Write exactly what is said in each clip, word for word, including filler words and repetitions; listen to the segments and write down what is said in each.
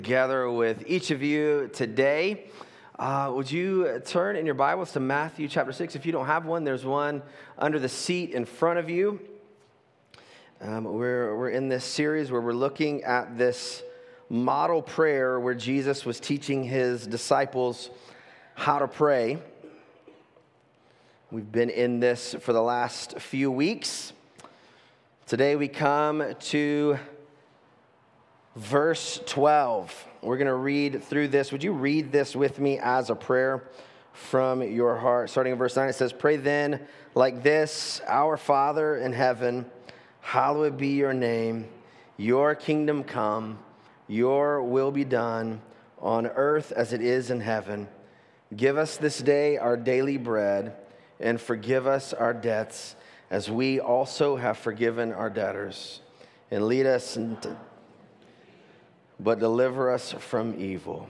Together with each of you today. Uh, would you turn in your Bibles to Matthew chapter six? If you don't have one, there's one under the seat in front of you. Um, we're, we're in this series where we're looking at this model prayer where Jesus was teaching his disciples how to pray. We've been in this for the last few weeks. Today we come to verse twelve. We're going to read through this. Would you read this with me as a prayer from your heart? Starting in verse nine, it says, "Pray then like this, Our Father in heaven, hallowed be your name. Your kingdom come, your will be done on earth as it is in heaven. Give us this day our daily bread, and forgive us our debts as we also have forgiven our debtors. And lead us into but deliver us from evil."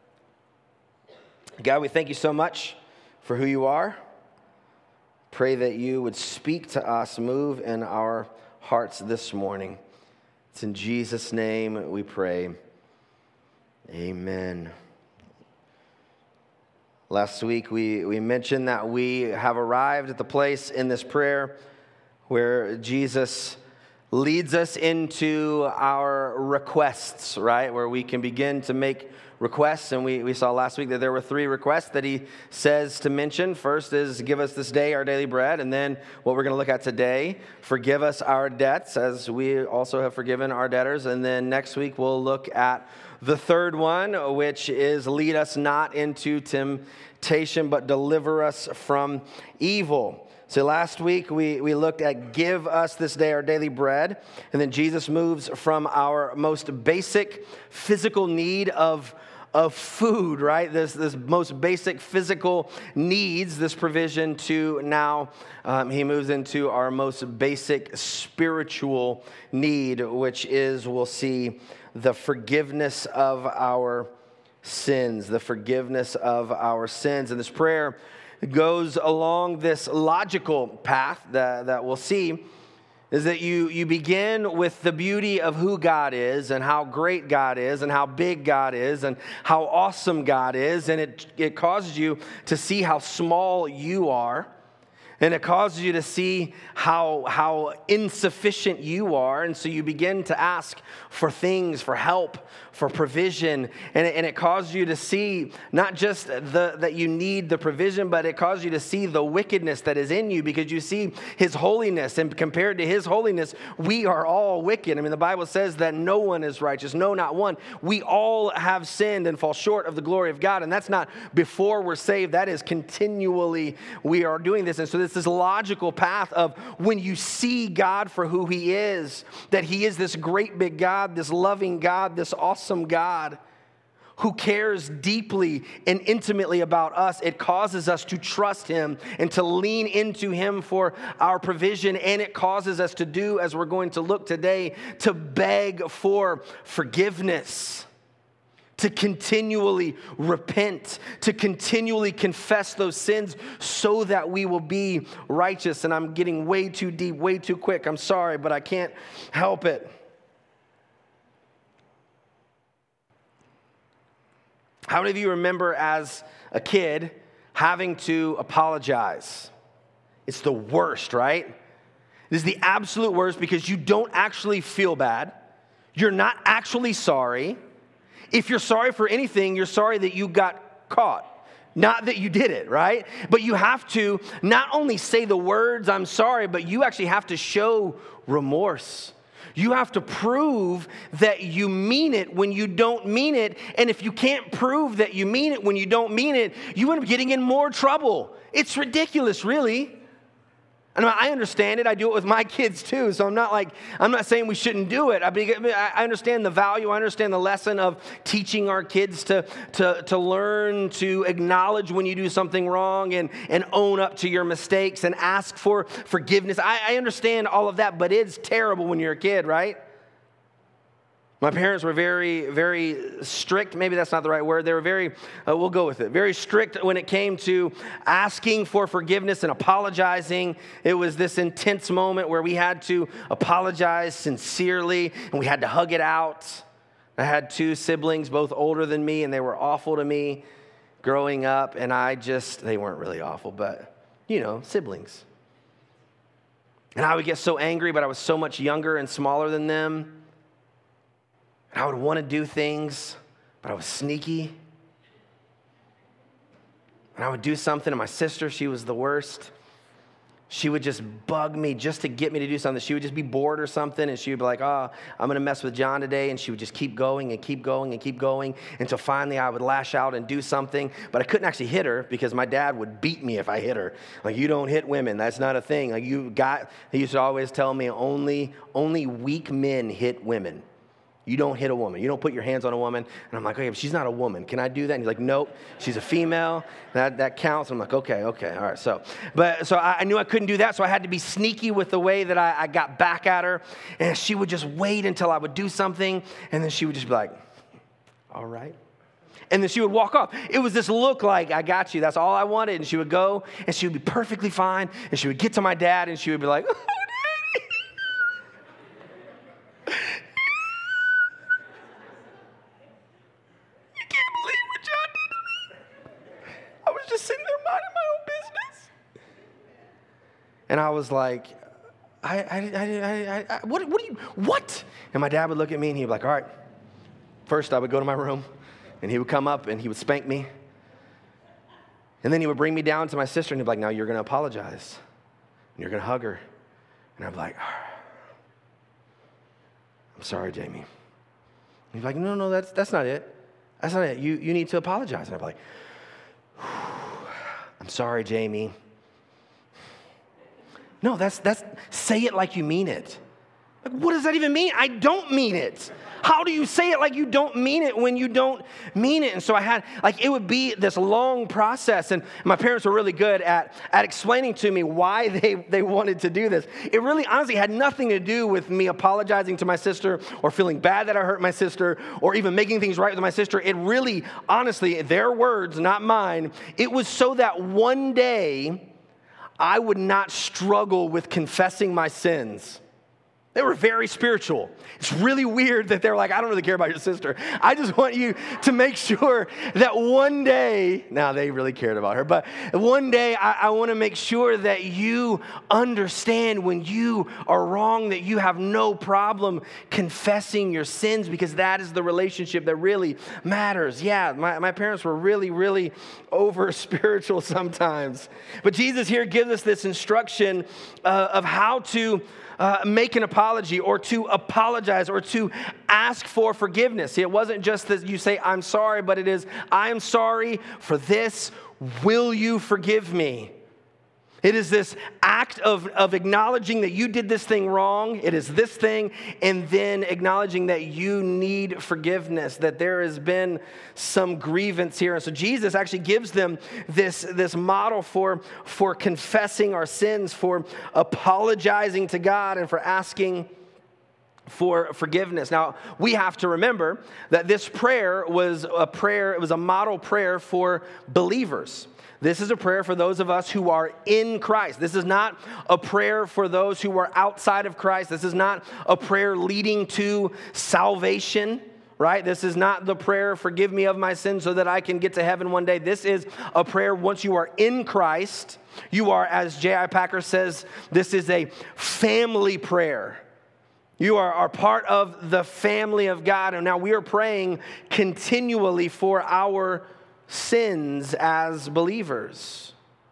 God, we thank you so much for who you are. Pray that you would speak to us, move in our hearts this morning. It's in Jesus' name we pray. Amen. Last week we, we mentioned that we have arrived at the place in this prayer where Jesus leads us into our requests, right? Where we can begin to make requests. And we, we saw last week that there were three requests that he says to mention. First is, give us this day our daily bread. And then what we're going to look at today, forgive us our debts as we also have forgiven our debtors. And then next week we'll look at the third one, which is lead us not into temptation, but deliver us from evil. So last week we, we looked at give us this day our daily bread, and then Jesus moves from our most basic physical need of, of food, right? This, this most basic physical needs, this provision, to now um, he moves into our most basic spiritual need, which is, we'll see, the forgiveness of our sins, the forgiveness of our sins. And this prayer goes along this logical path that, that we'll see, is that you, you begin with the beauty of who God is and how great God is and how big God is and how awesome God is. And it, it causes you to see how small you are. And it causes you to see how, how insufficient you are. And so you begin to ask for things, for help, for provision. And it, and it causes you to see not just the, that you need the provision, but it causes you to see the wickedness that is in you, because you see his holiness. And compared to his holiness, we are all wicked. I mean, the Bible says that no one is righteous, no, not one. We all have sinned and fall short of the glory of God. And that's not before we're saved. That is continually we are doing this. And so it's this logical path of when you see God for who he is, that he is this great big God, this loving God, this awesome God who cares deeply and intimately about us. It causes us to trust him and to lean into him for our provision. And it causes us to do, as we're going to look today, to beg for forgiveness, to continually repent, to continually confess those sins so that we will be righteous. And I'm getting way too deep, way too quick. I'm sorry, but I can't help it. How many of you remember as a kid having to apologize? It's the worst, right? It is the absolute worst, because you don't actually feel bad. You're not actually sorry. If you're sorry for anything, you're sorry that you got caught, not that you did it, right? But you have to not only say the words, "I'm sorry," but you actually have to show remorse. You have to prove that you mean it when you don't mean it. And if you can't prove that you mean it when you don't mean it, you end up getting in more trouble. It's ridiculous, really. And I understand it. I do it with my kids too. So I'm not like, I'm not saying we shouldn't do it. I, I understand the value. I understand the lesson of teaching our kids to, to, to learn to acknowledge when you do something wrong and, and own up to your mistakes and ask for forgiveness. I, I understand all of that, but it's terrible when you're a kid, right? My parents were very, very strict. Maybe that's not the right word. They were very, uh, we'll go with it, very strict when it came to asking for forgiveness and apologizing. It was this intense moment where we had to apologize sincerely and we had to hug it out. I had two siblings, both older than me, and they were awful to me growing up, and I just, they weren't really awful, but, you know, siblings. And I would get so angry, but I was so much younger and smaller than them. And I would want to do things, but I was sneaky. And I would do something, and my sister, she was the worst. She would just bug me just to get me to do something. She would just be bored or something, and she would be like, oh, I'm going to mess with John today. And she would just keep going and keep going and keep going until finally I would lash out and do something. But I couldn't actually hit her because my dad would beat me if I hit her. Like, you don't hit women. That's not a thing. Like, you got, he used to always tell me only, only weak men hit women. You don't hit a woman. You don't put your hands on a woman. And I'm like, okay, but she's not a woman. Can I do that? And he's like, nope, she's a female. That that counts. I'm like, okay, okay, all right. So, but so I, I knew I couldn't do that. So I had to be sneaky with the way that I, I got back at her. And she would just wait until I would do something. And then she would just be like, all right. And then she would walk off. It was this look like, I got you. That's all I wanted. And she would go and she would be perfectly fine. And she would get to my dad and she would be like, oh, and I was like, I, I, I, I, I, what, what do you, what? And my dad would look at me and he'd be like, all right. First, I would go to my room and he would come up and he would spank me. And then he would bring me down to my sister and he'd be like, now you're going to apologize. And you're going to hug her. And I'd be like, I'm sorry, Jamie. And he'd be like, no, no, that's that's not it. That's not it. You, you need to apologize. And I'd be like, I'm sorry, Jamie. No, that's, that's, say it like you mean it. Like, what does that even mean? I don't mean it. How do you say it like you don't mean it when you don't mean it? And so I had, like, it would be this long process. And my parents were really good at, at explaining to me why they, they wanted to do this. It really honestly had nothing to do with me apologizing to my sister or feeling bad that I hurt my sister or even making things right with my sister. It really, honestly, their words, not mine, it was so that one day I would not struggle with confessing my sins. They were very spiritual. It's really weird that they're like, I don't really care about your sister. I just want you to make sure that one day, now they really cared about her, but one day I, I want to make sure that you understand when you are wrong, that you have no problem confessing your sins because that is the relationship that really matters. Yeah, my, my parents were really, really over spiritual sometimes. But Jesus here gives us this instruction uh, of how to Uh, make an apology or to apologize or to ask for forgiveness. See, it wasn't just that you say, I'm sorry, but it is, I am sorry for this. Will you forgive me? It is this act of, of acknowledging that you did this thing wrong. It is this thing, and then acknowledging that you need forgiveness, that there has been some grievance here. And so Jesus actually gives them this, this model for, for confessing our sins, for apologizing to God, and for asking for forgiveness. Now, we have to remember that this prayer was a prayer, it was a model prayer for believers. This is a prayer for those of us who are in Christ. This is not a prayer for those who are outside of Christ. This is not a prayer leading to salvation, right? This is not the prayer, forgive me of my sins so that I can get to heaven one day. This is a prayer once you are in Christ. You are, as J I Packer says, this is a family prayer. You are, are part of the family of God. And now we are praying continually for our sins as believers.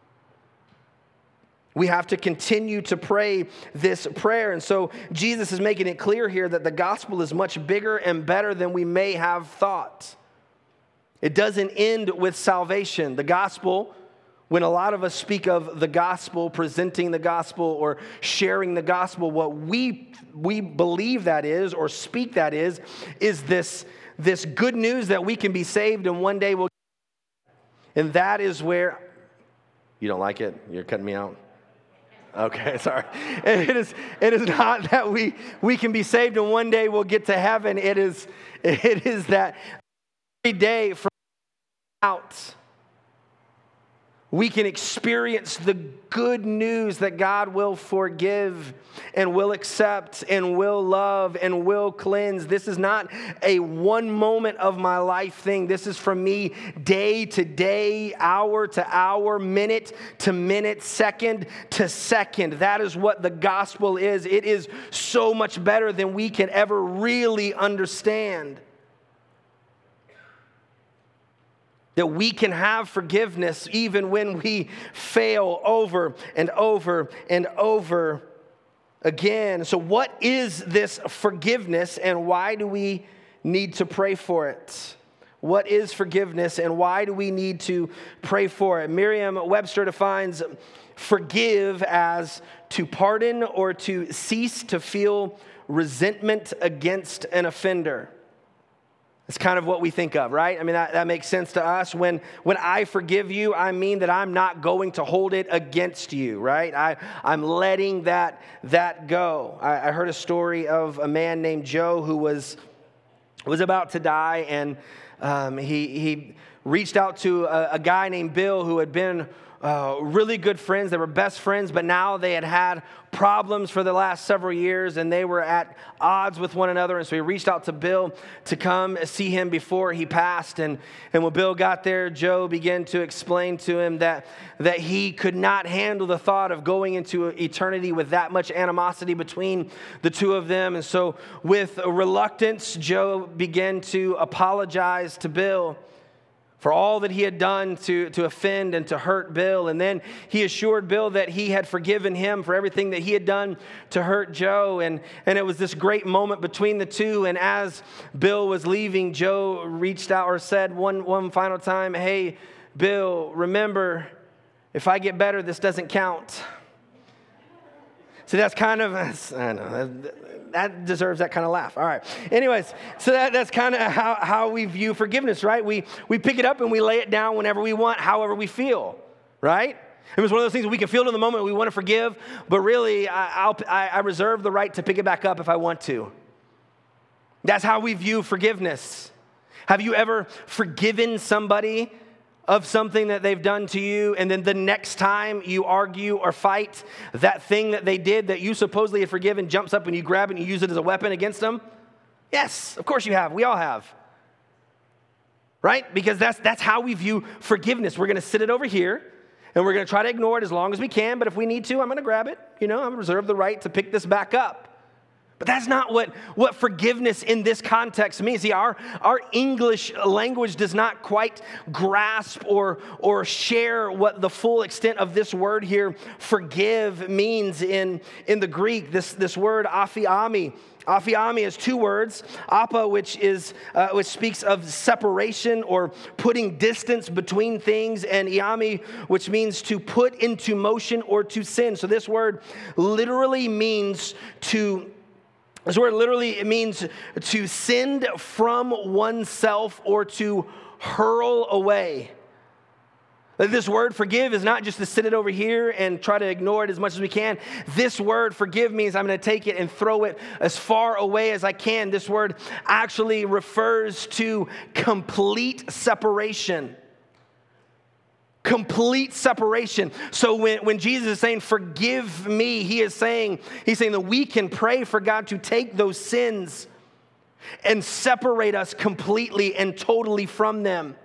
We have to continue to pray this prayer. And so Jesus is making it clear here that the gospel is much bigger and better than we may have thought. It doesn't end with salvation. The gospel, when a lot of us speak of the gospel, presenting the gospel or sharing the gospel, what we we believe that is or speak that is, is this, this good news that we can be saved and one day we'll. And that is where, you don't like it? You're cutting me out? Okay, sorry. It is, it is not that we, we can be saved and one day we'll get to heaven. It is, it is that every day from out, we can experience the good news that God will forgive and will accept and will love and will cleanse. This is not a one moment of my life thing. This is for me day to day, hour to hour, minute to minute, second to second. That is what the gospel is. It is so much better than we can ever really understand. That we can have forgiveness even when we fail over and over and over again. So what is this forgiveness and why do we need to pray for it? What is forgiveness and why do we need to pray for it? Merriam-Webster defines forgive as to pardon or to cease to feel resentment against an offender. It's kind of what we think of, right? I mean, that, that makes sense to us. When, when I forgive you, I mean that I'm not going to hold it against you, right? I, I'm letting that, that go. I, I heard a story of a man named Joe who was, was about to die, and um, he, he reached out to a, a guy named Bill who had been Uh, really good friends. They were best friends, but now they had had problems for the last several years, and they were at odds with one another. And so he reached out to Bill to come see him before he passed. And, and when Bill got there, Joe began to explain to him that, that he could not handle the thought of going into eternity with that much animosity between the two of them. And so with reluctance, Joe began to apologize to Bill for all that he had done to, to offend and to hurt Bill. And then he assured Bill that he had forgiven him for everything that he had done to hurt Joe. And, and it was this great moment between the two. And as Bill was leaving, Joe reached out or said one, one final time, "Hey, Bill, remember, if I get better, this doesn't count." So that's kind of, I know, that deserves that kind of laugh. All right. Anyways, so that, that's kind of how, how we view forgiveness, right? We we pick it up and we lay it down whenever we want, however we feel, right? It was one of those things that we can feel in the moment we want to forgive, but really I, I'll, I, I reserve the right to pick it back up if I want to. That's how we view forgiveness. Have you ever forgiven somebody of something that they've done to you, and then the next time you argue or fight, that thing that they did that you supposedly had forgiven jumps up and you grab it and you use it as a weapon against them? Yes, of course you have. We all have. Right? Because that's that's how we view forgiveness. We're going to sit it over here, and we're going to try to ignore it as long as we can, but if we need to, I'm going to grab it. You know, I'm reserve the right to pick this back up. But that's not what, what forgiveness in this context means. See, our, our English language does not quite grasp or, or share what the full extent of this word here, forgive, means in, in the Greek. This, this word, aphiami. Aphiami is two words. Appa, which is uh, which speaks of separation or putting distance between things, and iami, which means to put into motion or to send. So this word literally means to This word literally it means to send from oneself or to hurl away. This word forgive is not just to sit it over here and try to ignore it as much as we can. This word forgive means I'm going to take it and throw it as far away as I can. This word actually refers to complete separation. Complete separation. So when, when Jesus is saying, forgive me, he is saying, he's saying that we can pray for God to take those sins and separate us completely and totally from them.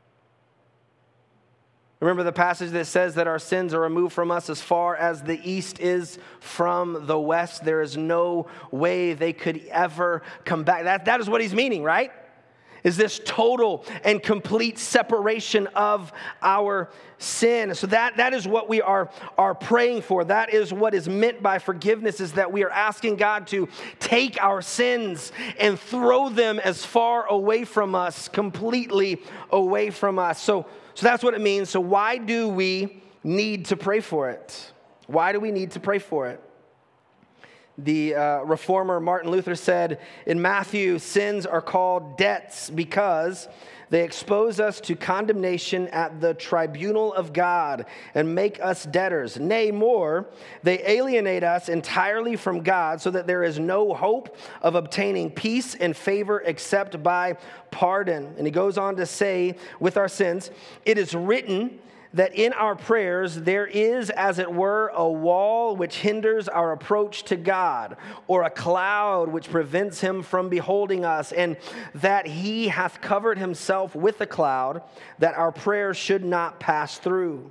Remember the passage that says that our sins are removed from us as far as the east is from the west. There is no way they could ever come back. That, that is what he's meaning, right? Is this total and complete separation of our sin. So that, that is what we are, are praying for. That is what is meant by forgiveness, is that we are asking God to take our sins and throw them as far away from us, completely away from us. So, so that's what it means. So why do we need to pray for it? Why do we need to pray for it? The uh, reformer Martin Luther said in Matthew, sins are called debts because they expose us to condemnation at the tribunal of God and make us debtors. Nay, more, they alienate us entirely from God so that there is no hope of obtaining peace and favor except by pardon. And he goes on to say, with our sins, it is written that in our prayers there is, as it were, a wall which hinders our approach to God, or a cloud which prevents him from beholding us, and that he hath covered himself with a cloud, that our prayers should not pass through.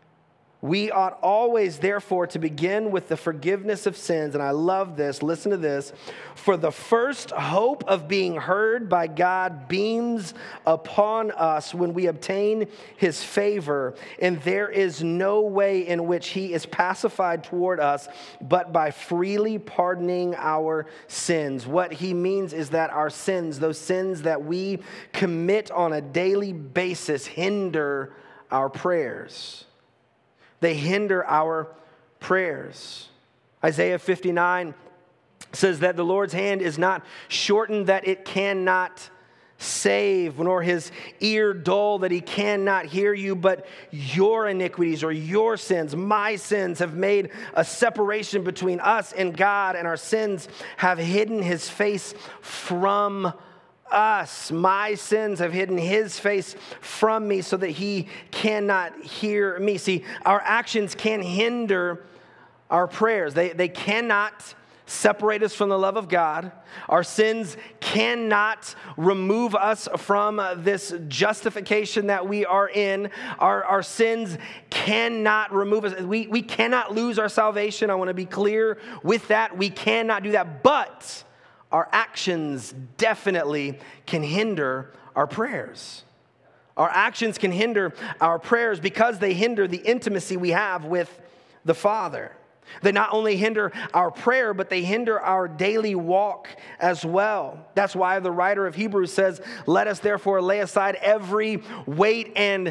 We ought always, therefore, to begin with the forgiveness of sins. And I love this. Listen to this. For the first hope of being heard by God beams upon us when we obtain his favor. And there is no way in which he is pacified toward us, but by freely pardoning our sins. What he means is that our sins, those sins that we commit on a daily basis, hinder our prayers. They hinder our prayers. Isaiah fifty-nine says that the Lord's hand is not shortened that it cannot save, nor his ear dull that he cannot hear you, but your iniquities or your sins, my sins, have made a separation between us and God, and our sins have hidden his face from us. My sins have hidden his face from me so that he cannot hear me. See, our actions can hinder our prayers. They, they cannot separate us from the love of God. Our sins cannot remove us from this justification that we are in. Our, our sins cannot remove us. We, we cannot lose our salvation. I want to be clear with that. We cannot do that. But our actions definitely can hinder our prayers. Our actions can hinder our prayers because they hinder the intimacy we have with the Father. They not only hinder our prayer, but they hinder our daily walk as well. That's why the writer of Hebrews says, let us therefore lay aside every weight and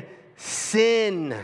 sin.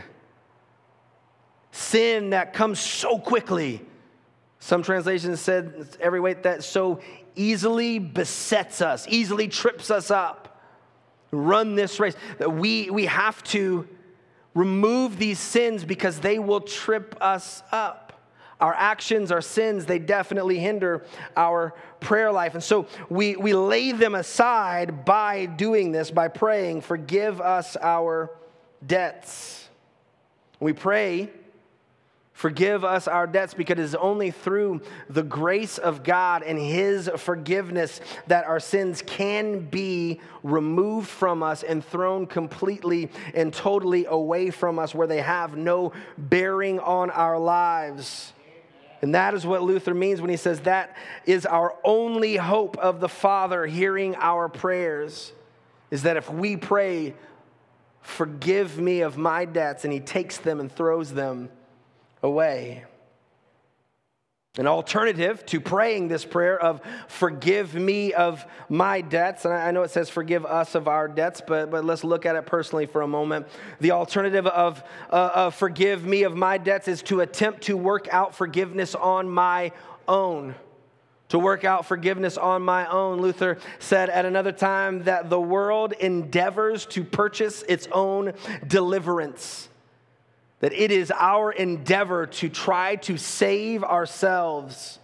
Sin that comes so quickly. Some translations said every weight that so easily besets us, easily trips us up. Run this race. We, we have to remove these sins because they will trip us up. Our actions, our sins, they definitely hinder our prayer life. And so we, we lay them aside by doing this, by praying, forgive us our debts. We pray, forgive us our debts, because it is only through the grace of God and his forgiveness that our sins can be removed from us and thrown completely and totally away from us, where they have no bearing on our lives. And that is what Luther means when he says that is our only hope of the Father hearing our prayers, is that if we pray, forgive me of my debts, and he takes them and throws them away. An alternative to praying this prayer of forgive me of my debts, and I know it says forgive us of our debts, but, but let's look at it personally for a moment. The alternative of, uh, of forgive me of my debts is to attempt to work out forgiveness on my own. To work out forgiveness on my own. Luther said at another time that the world endeavors to purchase its own deliverance. That it is our endeavor to try to save ourselves.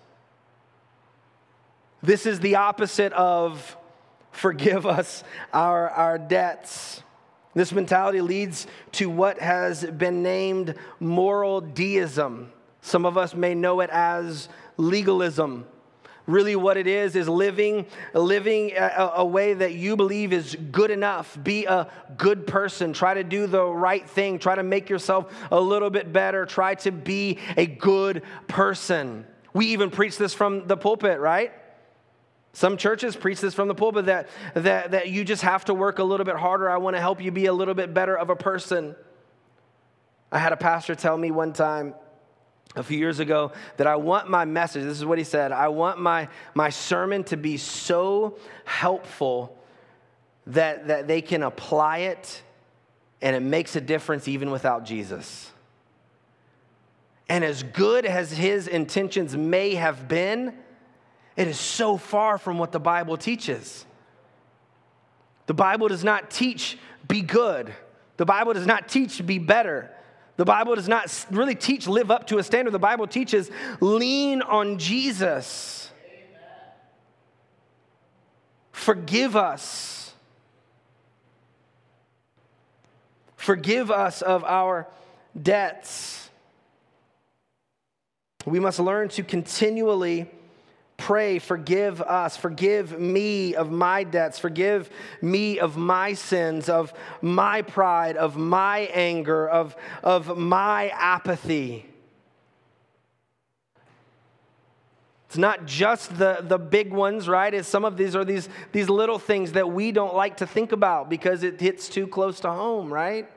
This is the opposite of forgive us our, our debts. This mentality leads to what has been named moral deism. Some of us may know it as legalism. Really what it is is living, living a, a way that you believe is good enough. Be a good person. Try to do the right thing. Try to make yourself a little bit better. Try to be a good person. We even preach this from the pulpit, right? Some churches preach this from the pulpit, that, that, that you just have to work a little bit harder. I want to help you be a little bit better of a person. I had a pastor tell me one time, a few years ago, that I want my message, this is what he said, I want my, my sermon to be so helpful that, that they can apply it and it makes a difference even without Jesus. And as good as his intentions may have been, it is so far from what the Bible teaches. The Bible does not teach be good. The Bible does not teach be better. The Bible does not really teach live up to a standard. The Bible teaches lean on Jesus. Amen. Forgive us. forgive us of our debts. We must learn to continually pray, forgive us, forgive me of my debts, forgive me of my sins, of my pride, of my anger, of, of my apathy. It's not just the, the big ones, right? It's some of these are these, these little things that we don't like to think about because it hits too close to home, right?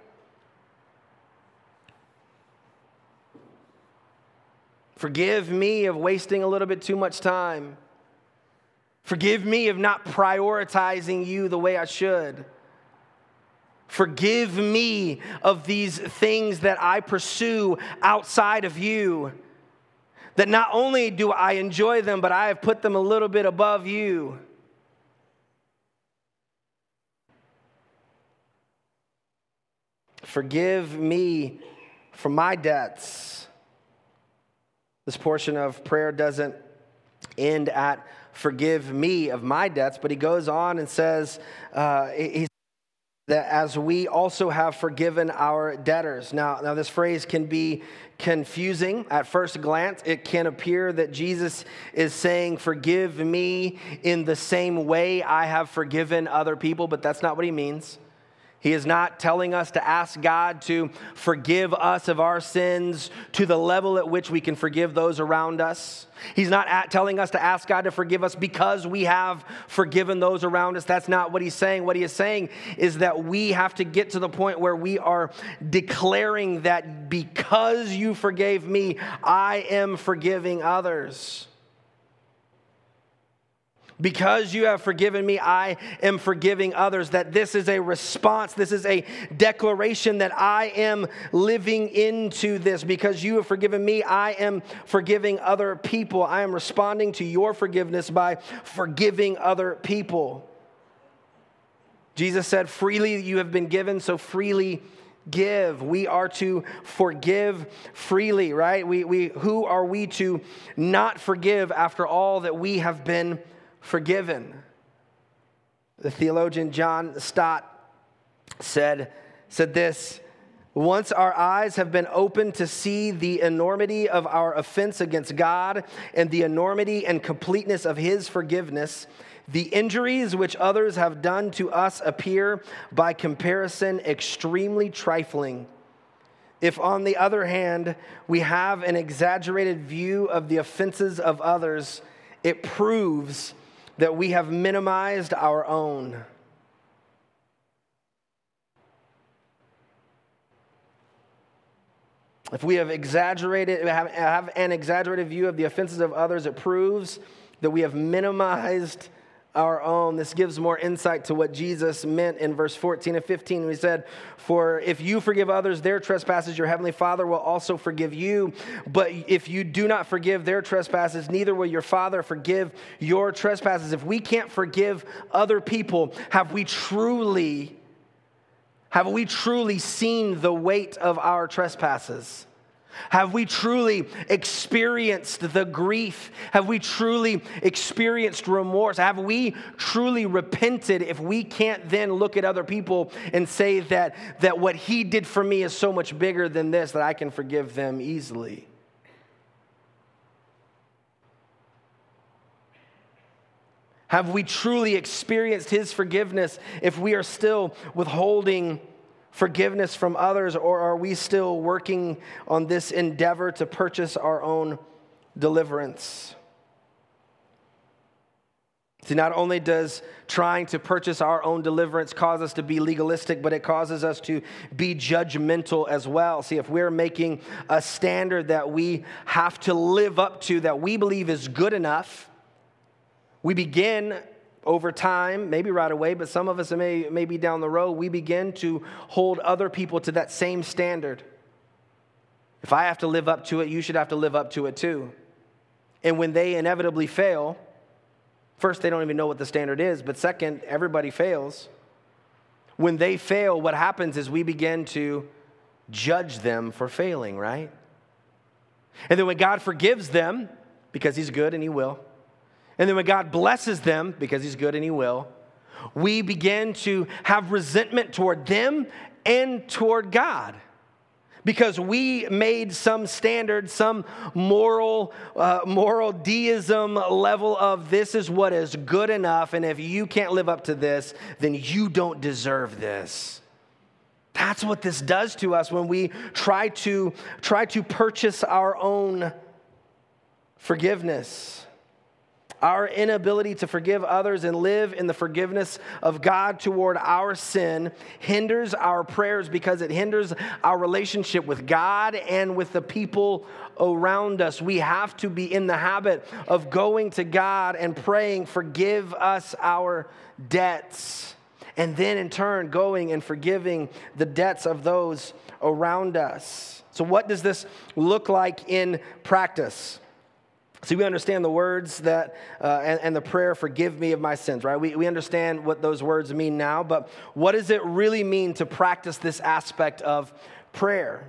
Forgive me of wasting a little bit too much time. Forgive me of not prioritizing you the way I should. Forgive me of these things that I pursue outside of you. That not only do I enjoy them, but I have put them a little bit above you. Forgive me for my debts. This portion of prayer doesn't end at forgive me of my debts, but he goes on and says, uh, he that as we also have forgiven our debtors. Now, now this phrase can be confusing at first glance. It can appear that Jesus is saying, forgive me in the same way I have forgiven other people, but that's not what he means. He is not telling us to ask God to forgive us of our sins to the level at which we can forgive those around us. He's not at telling us to ask God to forgive us because we have forgiven those around us. That's not what he's saying. What he is saying is that we have to get to the point where we are declaring that because you forgave me, I am forgiving others. Because you have forgiven me, I am forgiving others. That this is a response. This is a declaration that I am living into this. Because you have forgiven me, I am forgiving other people. I am responding to your forgiveness by forgiving other people. Jesus said, freely you have been given, so freely give. We are to forgive freely, right? We, we, who are we to not forgive after all that we have been forgiven? The theologian John Stott said, said this, once our eyes have been opened to see the enormity of our offense against God and the enormity and completeness of his forgiveness, the injuries which others have done to us appear by comparison extremely trifling. If, on the other hand, we have an exaggerated view of the offenses of others, it proves that we have minimized our own. If we have exaggerated, have, have an exaggerated view of the offenses of others, it proves that we have minimized our own. This gives more insight to what Jesus meant in verse fourteen and fifteen. He said, for if you forgive others their trespasses, your heavenly Father will also forgive you. But if you do not forgive their trespasses, neither will your Father forgive your trespasses. If we can't forgive other people, have we truly, have we truly seen the weight of our trespasses? Have we truly experienced the grief? Have we truly experienced remorse? Have we truly repented if we can't then look at other people and say that, that what he did for me is so much bigger than this that I can forgive them easily? Have we truly experienced his forgiveness if we are still withholding forgiveness from others, or are we still working on this endeavor to purchase our own deliverance? See, not only does trying to purchase our own deliverance cause us to be legalistic, but it causes us to be judgmental as well. See, if we're making a standard that we have to live up to, that we believe is good enough, we begin over time, maybe right away, but some of us may, may be down the road, we begin to hold other people to that same standard. If I have to live up to it, you should have to live up to it too. And when they inevitably fail, first, they don't even know what the standard is, but second, everybody fails. When they fail, what happens is we begin to judge them for failing, right? And then when God forgives them, because he's good and he will, and then when God blesses them, because he's good and he will, we begin to have resentment toward them and toward God. Because we made some standard, some moral, uh, moral deism level of this is what is good enough, and if you can't live up to this, then you don't deserve this. That's what this does to us when we try to try to purchase our own forgiveness. Our inability to forgive others and live in the forgiveness of God toward our sin hinders our prayers because it hinders our relationship with God and with the people around us. We have to be in the habit of going to God and praying, forgive us our debts. And then in turn, going and forgiving the debts of those around us. So what does this look like in practice? See, we understand the words that uh, and, and the prayer, forgive me of my sins, right? We, we understand what those words mean now, but what does it really mean to practice this aspect of prayer?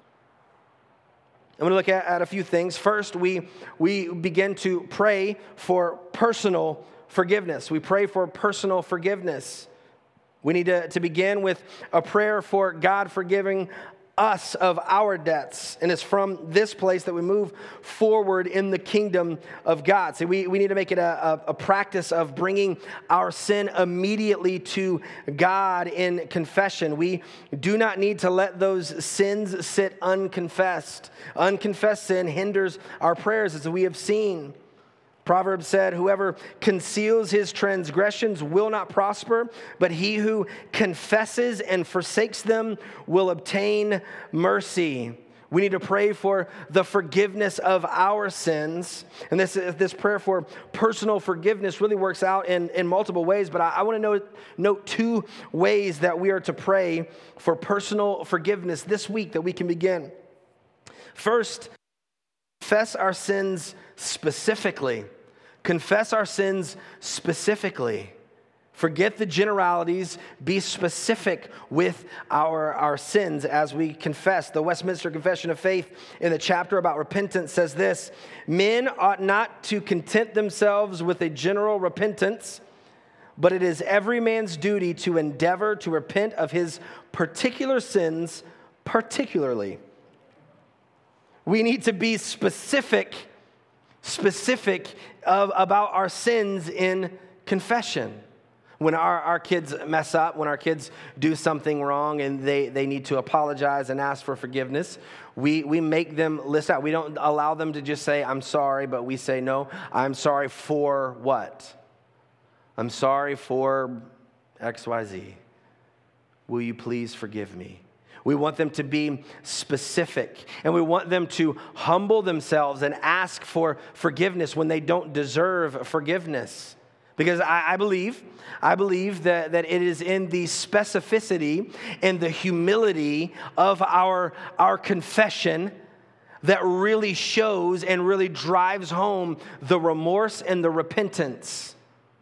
I'm going to look at, at a few things. First, we, we begin to pray for personal forgiveness. We pray for personal forgiveness. We need to, to begin with a prayer for God forgiving us of our debts. And it's from this place that we move forward in the kingdom of God. See, we, we need to make it a, a, a practice of bringing our sin immediately to God in confession. We do not need to let those sins sit unconfessed. Unconfessed sin hinders our prayers, as we have seen. Proverbs said, whoever conceals his transgressions will not prosper, but he who confesses and forsakes them will obtain mercy. We need to pray for the forgiveness of our sins. And this, this prayer for personal forgiveness really works out in, in multiple ways, but I, I want to note, note two ways that we are to pray for personal forgiveness this week that we can begin. First, confess our sins specifically. Confess our sins specifically. Forget the generalities. Be specific with our, our sins as we confess. The Westminster Confession of Faith in the chapter about repentance says this: men ought not to content themselves with a general repentance, but it is every man's duty to endeavor to repent of his particular sins particularly. We need to be specific specific of, about our sins in confession. When our, our kids mess up, when our kids do something wrong and they, they need to apologize and ask for forgiveness, we, we make them list out. We don't allow them to just say, I'm sorry, but we say, no, I'm sorry for what? I'm sorry for X Y Z. Will you please forgive me? We want them to be specific, and we want them to humble themselves and ask for forgiveness when they don't deserve forgiveness. Because I, I believe, I believe that, that it is in the specificity and the humility of our, our confession that really shows and really drives home the remorse and the repentance.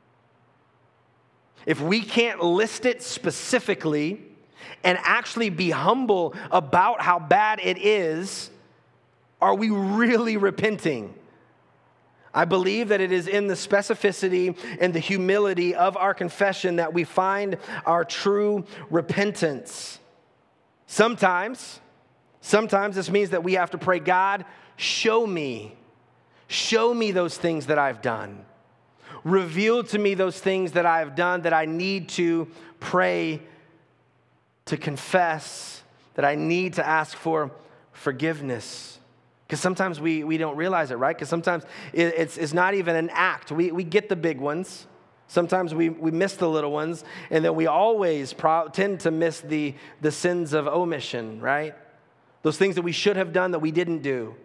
If we can't list it specifically and actually be humble about how bad it is, are we really repenting? I believe that it is in the specificity and the humility of our confession that we find our true repentance. Sometimes, sometimes this means that we have to pray, God, show me, show me those things that I've done. Reveal to me those things that I have done that I need to pray to confess, that I need to ask for forgiveness. Because sometimes we, we don't realize it, right? Because sometimes it, it's, it's not even an act. We, we get the big ones. Sometimes we, we miss the little ones. And then we always pro- tend to miss the, the sins of omission, right? Those things that we should have done that we didn't do.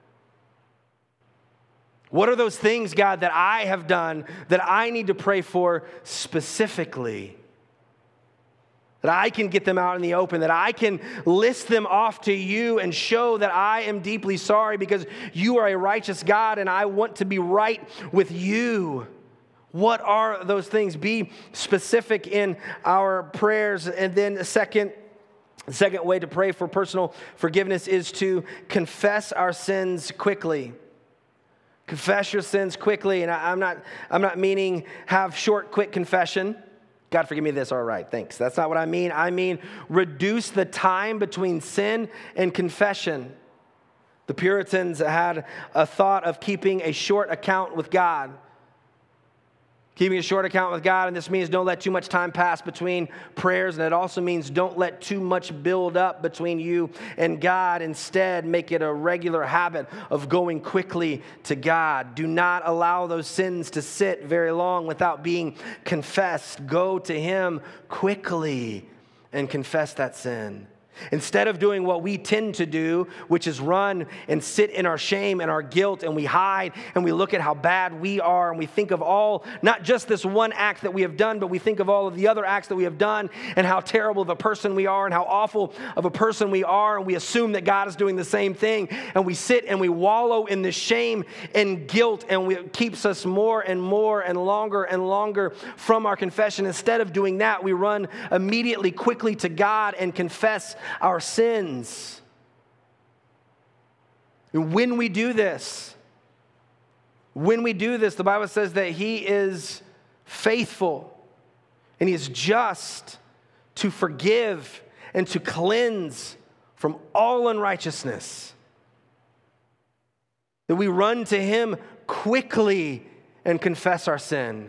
What are those things, God, that I have done that I need to pray for specifically? That I can get them out in the open, that I can list them off to you and show that I am deeply sorry because you are a righteous God and I want to be right with you. What are those things? Be specific in our prayers. And then the second, the second way to pray for personal forgiveness is to confess our sins quickly. Confess your sins quickly. And I, I'm not, I'm not meaning have short, quick confession. God, forgive me this, all right, thanks. That's not what I mean. I mean, reduce the time between sin and confession. The Puritans had a thought of keeping a short account with God. Keeping a short account with God, and this means don't let too much time pass between prayers, and it also means don't let too much build up between you and God. Instead, make it a regular habit of going quickly to God. Do not allow those sins to sit very long without being confessed. Go to Him quickly and confess that sin. Instead of doing what we tend to do, which is run and sit in our shame and our guilt, and we hide and we look at how bad we are, and we think of all, not just this one act that we have done, but we think of all of the other acts that we have done and how terrible of a person we are and how awful of a person we are, and we assume that God is doing the same thing, and we sit and we wallow in the shame and guilt, and we, it keeps us more and more and longer and longer from our confession. Instead of doing that, we run immediately, quickly to God and confess our sins. And when we do this, when we do this, the Bible says that He is faithful and He is just to forgive and to cleanse from all unrighteousness. That we run to Him quickly and confess our sin.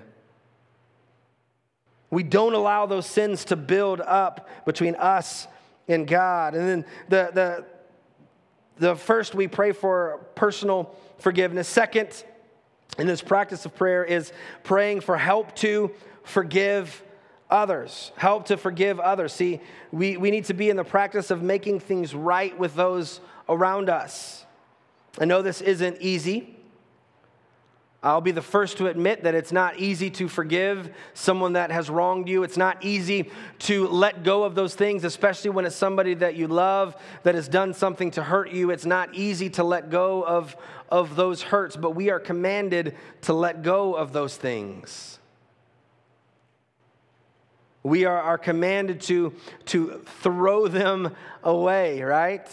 We don't allow those sins to build up between us in God. And then the, the, the first, we pray for personal forgiveness. Second, in this practice of prayer is praying for help to forgive others. Help to forgive others. See, we, we need to be in the practice of making things right with those around us. I know this isn't easy. I'll be the first to admit that it's not easy to forgive someone that has wronged you. It's not easy to let go of those things, especially when it's somebody that you love that has done something to hurt you. It's not easy to let go of, of those hurts, but we are commanded to let go of those things. We are, are commanded to, to throw them away, right?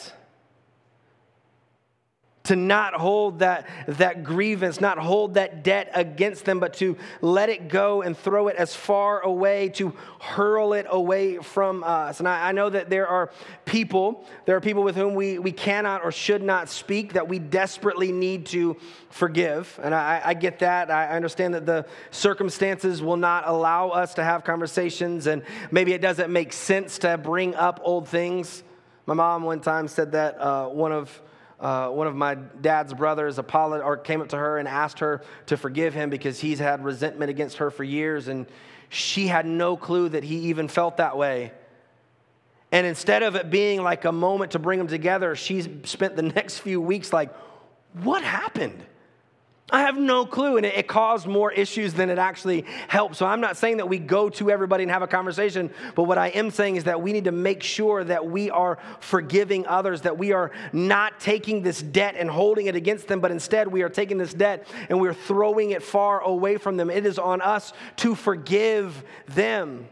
To not hold that, that grievance, not hold that debt against them, but to let it go and throw it as far away, to hurl it away from us. And I, I know that there are people, there are people with whom we, we cannot or should not speak, that we desperately need to forgive. And I, I get that. I understand that the circumstances will not allow us to have conversations, and maybe it doesn't make sense to bring up old things. My mom one time said that uh, one of Uh, one of my dad's brothers apologized, or came up to her and asked her to forgive him because he's had resentment against her for years, and she had no clue that he even felt that way. And instead of it being like a moment to bring them together, she's spent the next few weeks like, what happened? I have no clue, and it, it caused more issues than it actually helped. So I'm not saying that we go to everybody and have a conversation, but what I am saying is that we need to make sure that we are forgiving others, that we are not taking this debt and holding it against them, but instead we are taking this debt and we're throwing it far away from them. It is on us to forgive them.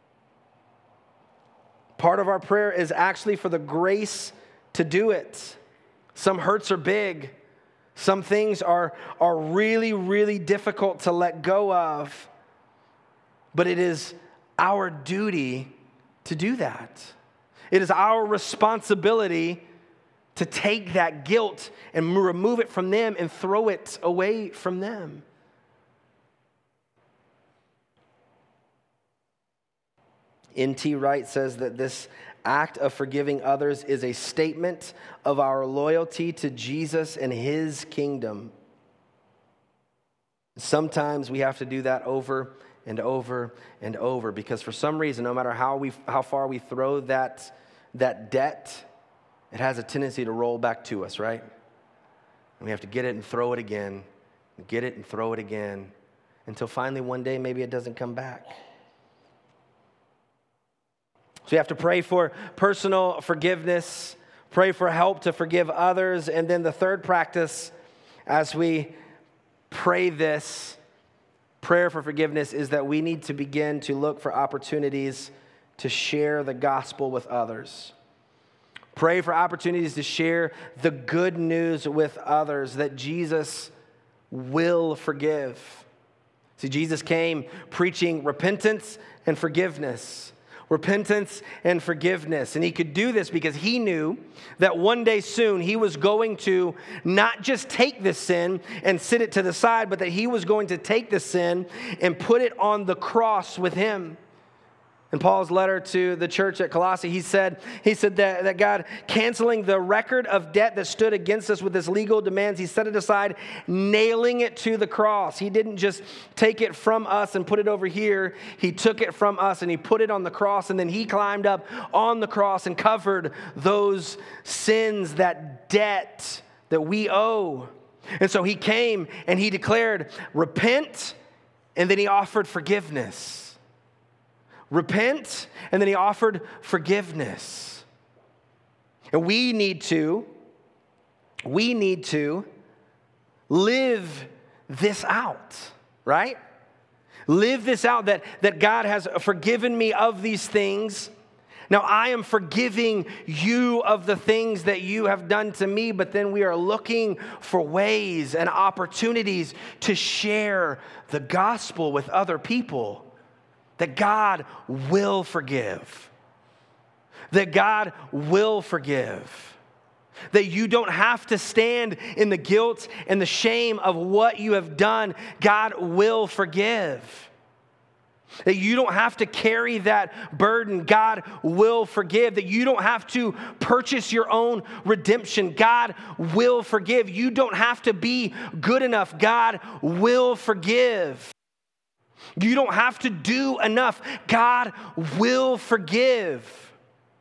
Part of our prayer is actually for the grace to do it. Some hurts are big. Some things are, are really, really difficult to let go of, but it is our duty to do that. It is our responsibility to take that guilt and remove it from them and throw it away from them. N T Wright says that this act of forgiving others is a statement of our loyalty to Jesus and His kingdom. Sometimes we have to do that over and over and over because for some reason, no matter how we how far we throw that, that debt, it has a tendency to roll back to us, right? And we have to get it and throw it again, get it and throw it again, until finally one day maybe it doesn't come back. So you have to pray for personal forgiveness, pray for help to forgive others, and then the third practice as we pray this prayer for forgiveness is that we need to begin to look for opportunities to share the gospel with others. Pray for opportunities to share the good news with others that Jesus will forgive. See, Jesus came preaching repentance and forgiveness. Repentance and forgiveness. And he could do this because he knew that one day soon he was going to not just take this sin and sit it to the side, but that he was going to take the sin and put it on the cross with him. In Paul's letter to the church at Colossae, he said, he said that, that God, canceling the record of debt that stood against us with its legal demands, he set it aside, nailing it to the cross. He didn't just take it from us and put it over here. He took it from us and he put it on the cross, and then he climbed up on the cross and covered those sins, that debt that we owe. And so he came and he declared, repent, and then he offered forgiveness. Repent, and then he offered forgiveness. And we need to, we need to live this out, right? Live this out, that, that God has forgiven me of these things. Now I am forgiving you of the things that you have done to me, but then we are looking for ways and opportunities to share the gospel with other people. That God will forgive. That God will forgive. That you don't have to stand in the guilt and the shame of what you have done. God will forgive. That you don't have to carry that burden. God will forgive. That you don't have to purchase your own redemption. God will forgive. You don't have to be good enough. God will forgive. You don't have to do enough. God will forgive.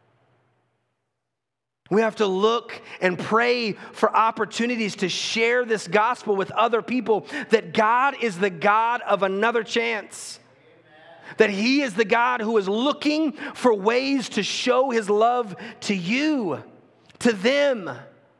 We have to look and pray for opportunities to share this gospel with other people, that God is the God of another chance. Amen. That he is the God who is looking for ways to show his love to you, to them.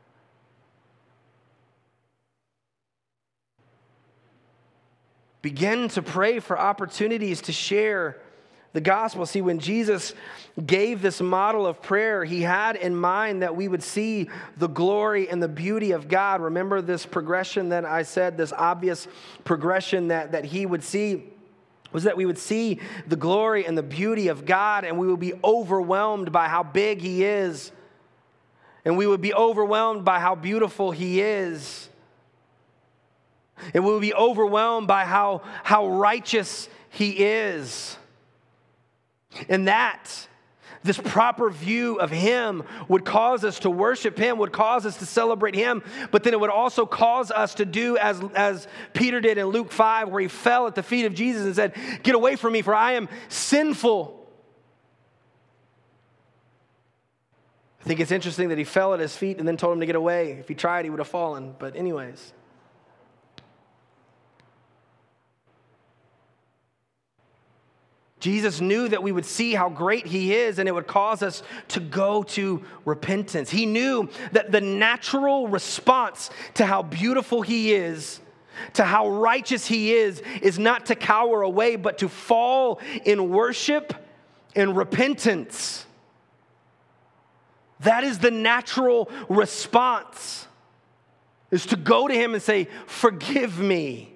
Begin to pray for opportunities to share the gospel. See, when Jesus gave this model of prayer, he had in mind that we would see the glory and the beauty of God. Remember this progression that I said, this obvious progression that, that he would see, was that we would see the glory and the beauty of God, and we would be overwhelmed by how big he is. And we would be overwhelmed by how beautiful he is. And we will be overwhelmed by how, how righteous he is. And that, this proper view of him would cause us to worship him, would cause us to celebrate him, but then it would also cause us to do as, as Peter did in Luke five, where he fell at the feet of Jesus and said, "Get away from me, for I am sinful." I think it's interesting that he fell at his feet and then told him to get away. If he tried, he would have fallen. But anyways. Jesus knew that we would see how great he is, and it would cause us to go to repentance. He knew that the natural response to how beautiful he is, to how righteous he is, is not to cower away, but to fall in worship and repentance. That is the natural response, is to go to him and say, "Forgive me.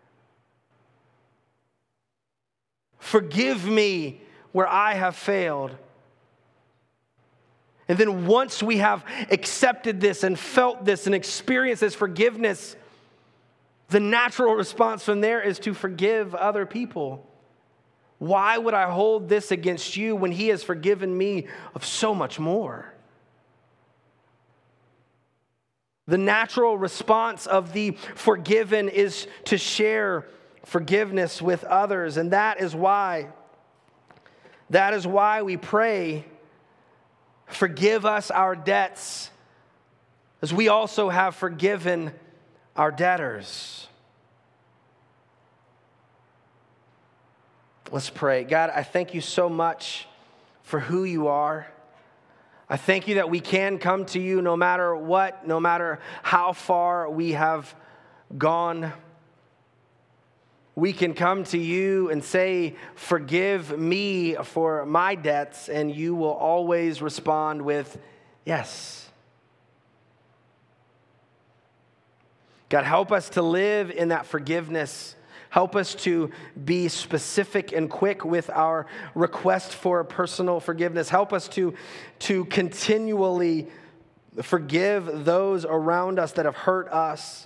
Forgive me where I have failed." And then once we have accepted this and felt this and experienced this forgiveness, the natural response from there is to forgive other people. Why would I hold this against you when he has forgiven me of so much more? The natural response of the forgiven is to share forgiveness with others. And that is why, that is why we pray, "Forgive us our debts, as we also have forgiven our debtors." Let's pray. God, I thank you so much for who you are. I thank you that we can come to you no matter what, no matter how far we have gone. We can come to you and say, "Forgive me for my debts," and you will always respond with, "Yes." God, help us to live in that forgiveness. Help us to be specific and quick with our request for personal forgiveness. Help us to, to continually forgive those around us that have hurt us.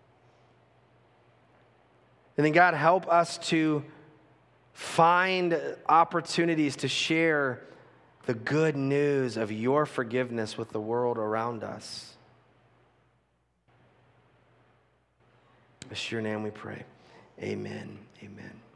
And then, God, help us to find opportunities to share the good news of your forgiveness with the world around us. In your name we pray. Amen. Amen.